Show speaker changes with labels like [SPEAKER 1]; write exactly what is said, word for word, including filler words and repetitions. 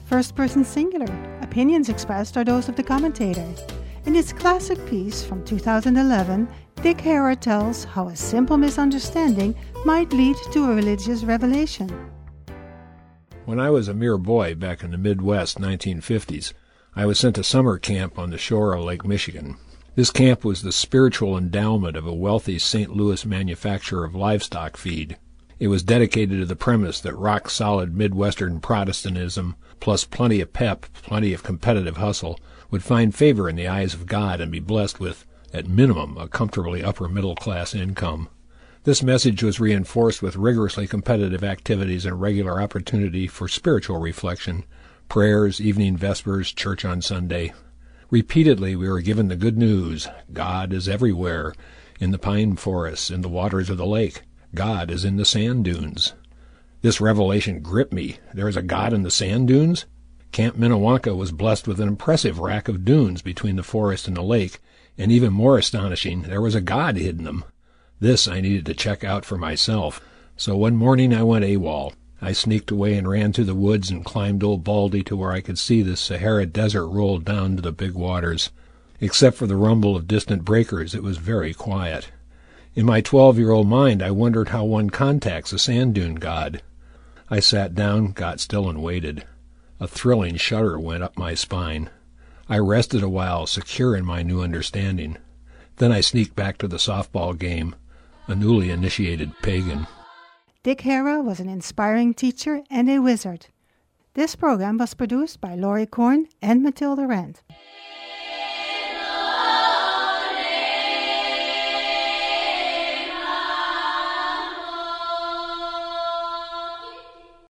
[SPEAKER 1] first person singular. Opinions expressed are those of the commentator. In his classic piece from two thousand eleven, Dick Hara tells how a simple misunderstanding might lead to a religious revelation.
[SPEAKER 2] When I was a mere boy back in the Midwest nineteen fifties, I was sent to summer camp on the shore of Lake Michigan. This camp was the spiritual endowment of a wealthy Saint Louis manufacturer of livestock feed. It was dedicated to the premise that rock-solid Midwestern Protestantism, plus plenty of pep, plenty of competitive hustle, would find favor in the eyes of God and be blessed with, at minimum, a comfortably upper-middle-class income. This message was reinforced with rigorously competitive activities and regular opportunity for spiritual reflection, prayers, evening vespers, church on Sunday. Repeatedly we were given the good news: God is everywhere, in the pine forests, in the waters of the lake. God is in the sand dunes. This revelation gripped me. There is a God in the sand dunes? Camp Minnewanka was blessed with an impressive rack of dunes between the forest and the lake, and even more astonishing, there was a God hidden in them. This I needed to check out for myself. So one morning I went AWOL. I sneaked away and ran through the woods and climbed Old Baldy to where I could see the Sahara Desert roll down to the big waters. Except for the rumble of distant breakers, it was very quiet. In my twelve-year-old mind, I wondered how one contacts a sand dune god. I sat down, got still, and waited. A thrilling shudder went up my spine. I rested a while, secure in my new understanding. Then I sneaked back to the softball game, a newly initiated pagan.
[SPEAKER 1] Dick Hara was an inspiring teacher and a wizard. This program was produced by Laurie Korn and Matilda Rand.